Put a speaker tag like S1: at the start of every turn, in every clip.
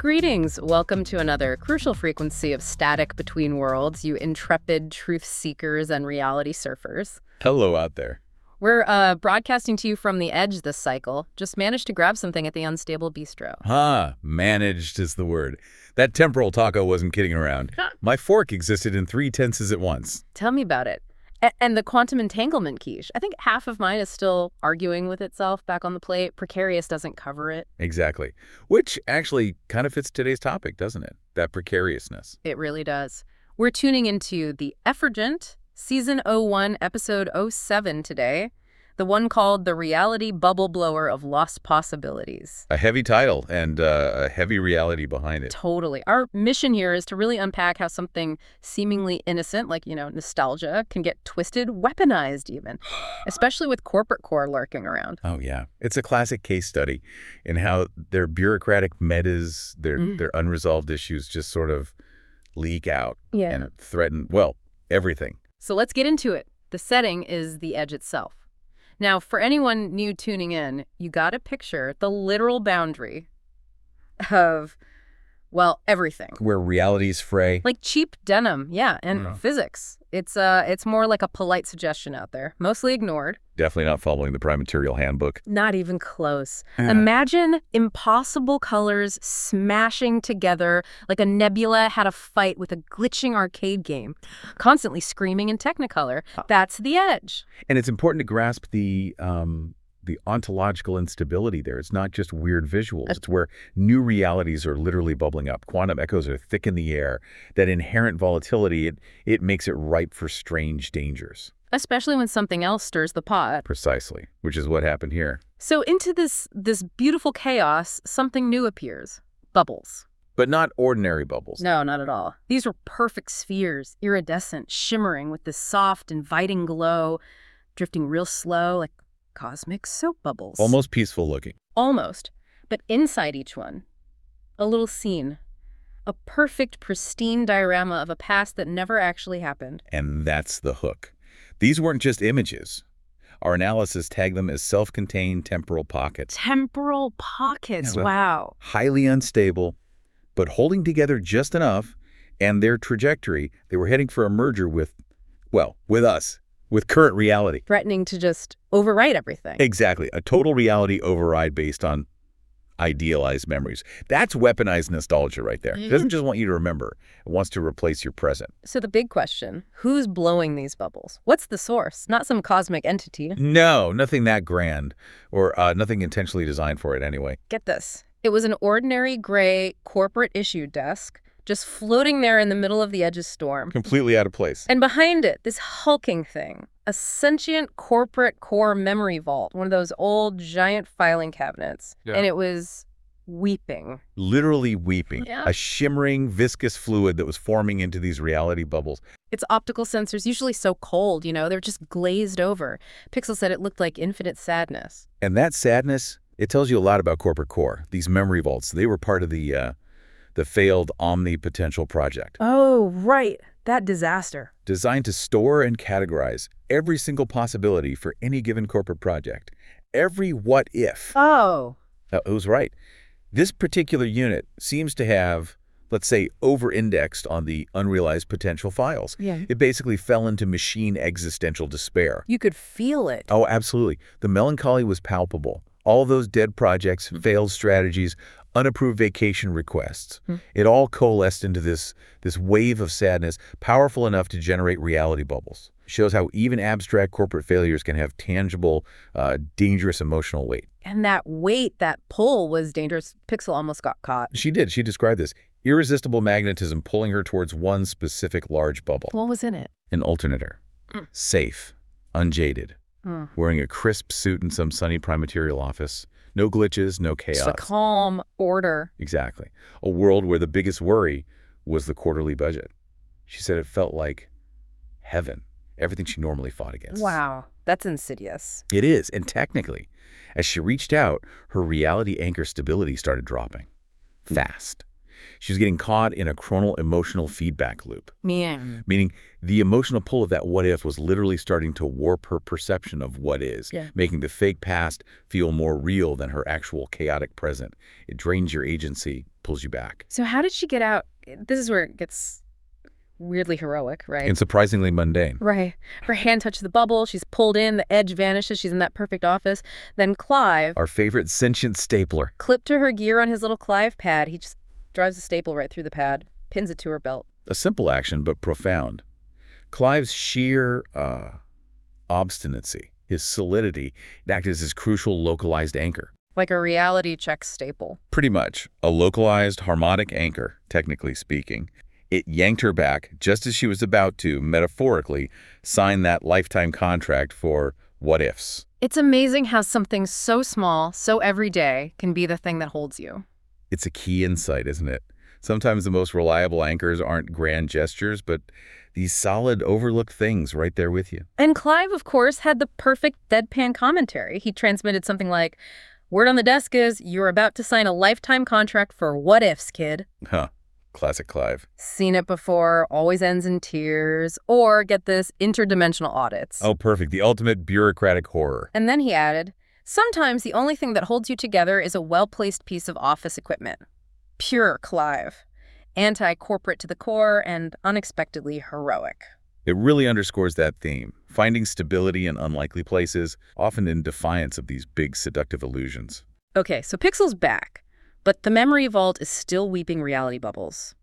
S1: Greetings. Welcome to another crucial frequency of static between worlds, you intrepid truth seekers and reality surfers.
S2: Hello out there.
S1: We're broadcasting to you from the edge this cycle. Just managed to grab something at the Unstable Bistro.
S2: Managed is the word. That temporal taco wasn't kidding around. My fork existed in 3 tenses at once.
S1: Tell me about it. And the quantum entanglement quiche. I think half of mine is still arguing with itself back on the plate. Precarious doesn't cover it.
S2: Exactly. Which actually kind of fits today's topic, doesn't it? That precariousness.
S1: It really does. We're tuning into The Effergent, Season 01, Episode 07 today. The one called The Reality Bubble Blower of Lost Possibilities.
S2: A heavy title and a heavy reality behind it.
S1: Totally. Our mission here is to really unpack how something seemingly innocent, like, nostalgia, can get twisted, weaponized even, especially with corporate core lurking around.
S2: Oh, yeah. It's a classic case study in how their bureaucratic metas, their unresolved issues just sort of leak out and threaten, well, everything.
S1: So let's get into it. The setting is the edge itself. Now, for anyone new tuning in, you gotta picture the literal boundary of, well, everything.
S2: Where realities fray.
S1: Like cheap denim, and physics. It's more like a polite suggestion out there, mostly ignored.
S2: Definitely not following the Prime Material Handbook.
S1: Not even close. Imagine impossible colors smashing together like a nebula had a fight with a glitching arcade game, constantly screaming in Technicolor. That's the edge.
S2: And it's important to grasp the ontological instability there. It's not just weird visuals. It's where new realities are literally bubbling up. Quantum echoes are thick in the air. That inherent volatility, it makes it ripe for strange dangers.
S1: Especially when something else stirs the pot.
S2: Precisely, which is what happened here.
S1: So into this beautiful chaos, something new appears. Bubbles.
S2: But not ordinary bubbles.
S1: No, not at all. These were perfect spheres, iridescent, shimmering with this soft, inviting glow, drifting real slow, like cosmic soap bubbles.
S2: Almost peaceful looking.
S1: Almost. But inside each one, a little scene. A perfect, pristine diorama of a past that never actually happened.
S2: And that's the hook. These weren't just images. Our analysis tagged them as self-contained temporal pockets.
S1: Temporal pockets,
S2: Yeah, well,
S1: wow.
S2: Highly unstable, but holding together just enough, and their trajectory, they were heading for a merger with us. With current reality.
S1: Threatening to just overwrite everything.
S2: Exactly. A total reality override based on idealized memories. That's weaponized nostalgia right there. It doesn't just want you to remember. It wants to replace your present.
S1: So the big question, who's blowing these bubbles? What's the source? Not some cosmic entity.
S2: No, nothing that grand, or nothing intentionally designed for it anyway.
S1: Get this. It was an ordinary gray corporate issue desk just floating there in the middle of the edge's storm.
S2: Completely out of place.
S1: And behind it, this hulking thing, a sentient corporate core memory vault, one of those old giant filing cabinets.
S2: Yeah.
S1: And it was weeping.
S2: Literally weeping.
S1: Yeah.
S2: A shimmering, viscous fluid that was forming into these reality bubbles.
S1: Its optical sensors, usually so cold, they're just glazed over. Pixel said it looked like infinite sadness.
S2: And that sadness, it tells you a lot about corporate core. These memory vaults, they were part of the failed Omni Potential project.
S1: Oh, right. That disaster.
S2: Designed to store and categorize every single possibility for any given corporate project. Every what if.
S1: Oh.
S2: It was right. This particular unit seems to have, let's say, over-indexed on the unrealized potential files.
S1: Yeah.
S2: It basically fell into machine existential despair.
S1: You could feel it.
S2: Oh, absolutely. The melancholy was palpable. All those dead projects, failed strategies, unapproved vacation requests. It all coalesced into this wave of sadness, powerful enough to generate reality bubbles. Shows how even abstract corporate failures can have tangible, dangerous emotional weight.
S1: And that weight, that pull was dangerous. Pixel almost got caught.
S2: She did. She described this. Irresistible magnetism pulling her towards one specific large bubble.
S1: What was in it?
S2: An alternator. Safe. Unjaded. Wearing a crisp suit in some sunny Prime Material office. No glitches, no chaos.
S1: Just a calm order.
S2: Exactly. A world where the biggest worry was the quarterly budget. She said it felt like heaven. Everything she normally fought against.
S1: Wow. That's insidious.
S2: It is. And technically, as she reached out, her reality anchor stability started dropping. Fast. She was getting caught in a chronal emotional feedback loop,
S1: Yeah.
S2: meaning the emotional pull of that what if was literally starting to warp her perception of what is, making the fake past feel more real than her actual chaotic present. It drains your agency, pulls you back.
S1: So how did she get out? This is where it gets weirdly heroic, right?
S2: And surprisingly mundane.
S1: Right. Her hand touches the bubble. She's pulled in. The edge vanishes. She's in that perfect office. Then Clive,
S2: Our favorite sentient stapler.
S1: clipped to her gear on his little Clive pad. He just drives a staple right through the pad, pins it to her belt.
S2: A simple action, but profound. Clive's sheer obstinacy, his solidity, it acted as his crucial localized anchor.
S1: Like a reality check staple.
S2: Pretty much a localized harmonic anchor, technically speaking. It yanked her back just as she was about to, metaphorically, sign that lifetime contract for what ifs.
S1: It's amazing how something so small, so everyday, can be the thing that holds you.
S2: It's a key insight, isn't it? Sometimes the most reliable anchors aren't grand gestures, but these solid, overlooked things right there with you.
S1: And Clive, of course, had the perfect deadpan commentary. He transmitted something like, "Word on the desk is you're about to sign a lifetime contract for what ifs, kid."
S2: Huh. Classic Clive.
S1: Seen it before, always ends in tears, or get this, interdimensional audits.
S2: Oh, perfect. The ultimate bureaucratic horror.
S1: And then he added, "Sometimes the only thing that holds you together is a well-placed piece of office equipment." Pure Clive. Anti-corporate to the core and unexpectedly heroic.
S2: It really underscores that theme, finding stability in unlikely places, often in defiance of these big seductive illusions.
S1: Okay, so Pixel's back, but the memory vault is still weeping reality bubbles.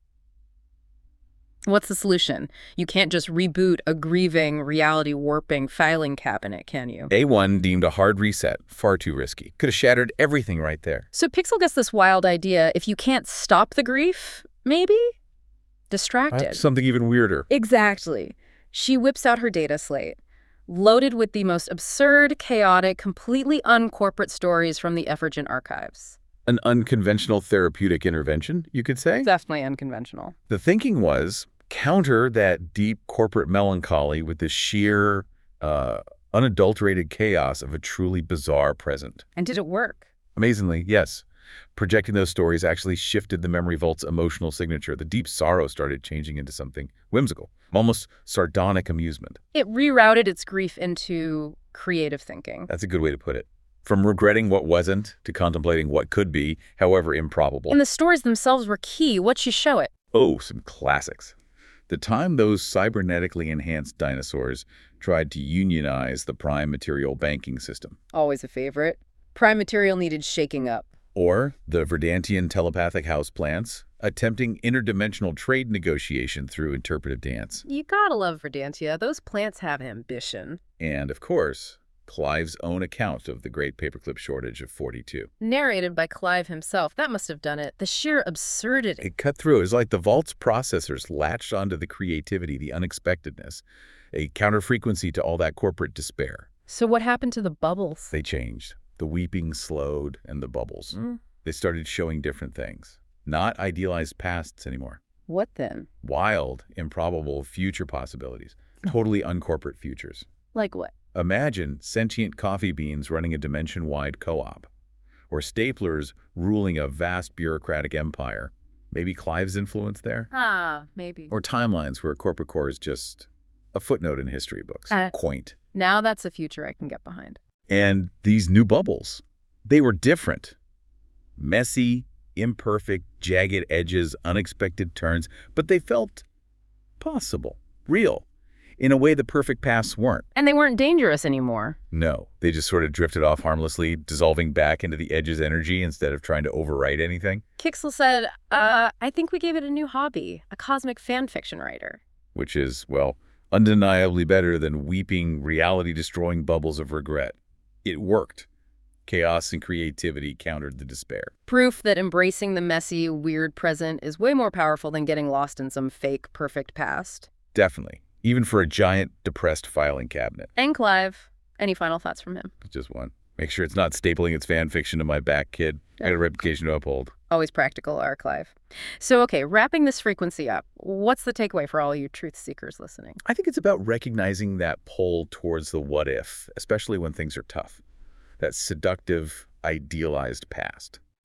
S1: What's the solution? You can't just reboot a grieving, reality-warping filing cabinet, can you?
S2: A1 deemed a hard reset far too risky. Could have shattered everything right there.
S1: So Pixel gets this wild idea, if you can't stop the grief, maybe? Distracted.
S2: Something even weirder.
S1: Exactly. She whips out her data slate, loaded with the most absurd, chaotic, completely uncorporate stories from the Effergen archives.
S2: An unconventional therapeutic intervention, you could say?
S1: Definitely unconventional.
S2: The thinking was counter that deep corporate melancholy with the sheer, unadulterated chaos of a truly bizarre present.
S1: And did it work?
S2: Amazingly, yes. Projecting those stories actually shifted the memory vault's emotional signature. The deep sorrow started changing into something whimsical, almost sardonic amusement.
S1: It rerouted its grief into creative thinking.
S2: That's a good way to put it. From regretting what wasn't to contemplating what could be, however improbable.
S1: And the stories themselves were key. What'd she show it?
S2: Oh, some classics. The time those cybernetically enhanced dinosaurs tried to unionize the prime material banking system.
S1: Always a favorite. Prime material needed shaking up.
S2: Or the Verdantian telepathic houseplants attempting interdimensional trade negotiation through interpretive dance.
S1: You gotta love Verdantia. Those plants have ambition.
S2: And, of course, Clive's own account of the great paperclip shortage of 42.
S1: Narrated by Clive himself. That must have done it. The sheer absurdity.
S2: It cut through. It was like the vault's processors latched onto the creativity, the unexpectedness, a counterfrequency to all that corporate despair.
S1: So what happened to the bubbles?
S2: They changed. The weeping slowed and the bubbles. They started showing different things. Not idealized pasts anymore.
S1: What then?
S2: Wild, improbable future possibilities. Totally uncorporate futures.
S1: Like what?
S2: Imagine sentient coffee beans running a dimension-wide co-op. Or staplers ruling a vast bureaucratic empire. Maybe Clive's influence there?
S1: Maybe.
S2: Or timelines where corporate core is just a footnote in history books. Quaint.
S1: Now that's a future I can get behind.
S2: And these new bubbles, they were different. Messy, imperfect, jagged edges, unexpected turns, but they felt possible, real, in a way the perfect paths weren't.
S1: And they weren't dangerous anymore.
S2: No, they just sort of drifted off harmlessly, dissolving back into the edge's energy instead of trying to overwrite anything.
S1: Kixel said, I think we gave it a new hobby, a cosmic fan fiction writer.
S2: Which is, well, undeniably better than weeping, reality-destroying bubbles of regret. It worked. Chaos and creativity countered the despair.
S1: Proof that embracing the messy, weird present is way more powerful than getting lost in some fake, perfect past.
S2: Definitely. Even for a giant, depressed filing cabinet.
S1: And Clive. Any final thoughts from him?
S2: Just one. Make sure it's not stapling its fan fiction to my back, kid. I got a reputation to uphold.
S1: Always practical, our Clive. So, okay, wrapping this frequency up, what's the takeaway for all you truth seekers listening?
S2: I think it's about recognizing that pull towards the what if, especially when things are tough. That seductive, idealized past.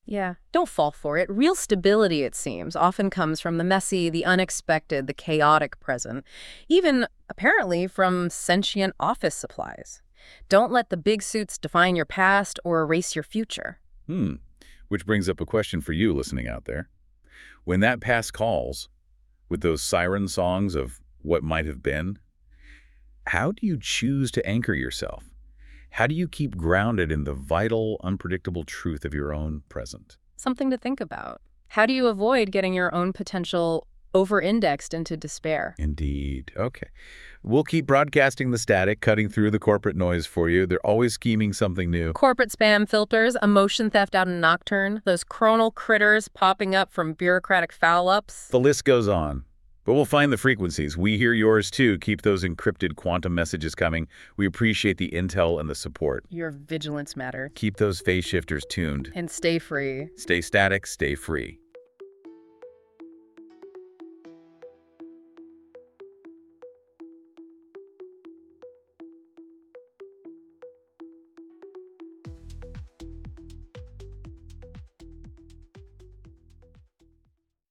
S1: Yeah, don't fall for it. Real stability, it seems, often comes from the messy, the unexpected, the chaotic present, even, apparently, from sentient office supplies. Don't let the big suits define your past or erase your future.
S2: Which brings up a question for you listening out there. When that past calls, with those siren songs of what might have been, how do you choose to anchor yourself? How do you keep grounded in the vital, unpredictable truth of your own present?
S1: Something to think about. How do you avoid getting your own potential over-indexed into despair?
S2: Indeed. Okay. We'll keep broadcasting the static, cutting through the corporate noise for you. They're always scheming something new.
S1: Corporate spam filters, emotion theft out in Nocturne, those chronal critters popping up from bureaucratic foul-ups.
S2: The list goes on. But we'll find the frequencies. We hear yours too. Keep those encrypted quantum messages coming. We appreciate the intel and the support.
S1: Your vigilance matter.
S2: Keep those phase shifters tuned.
S1: And stay free.
S2: Stay static, stay free.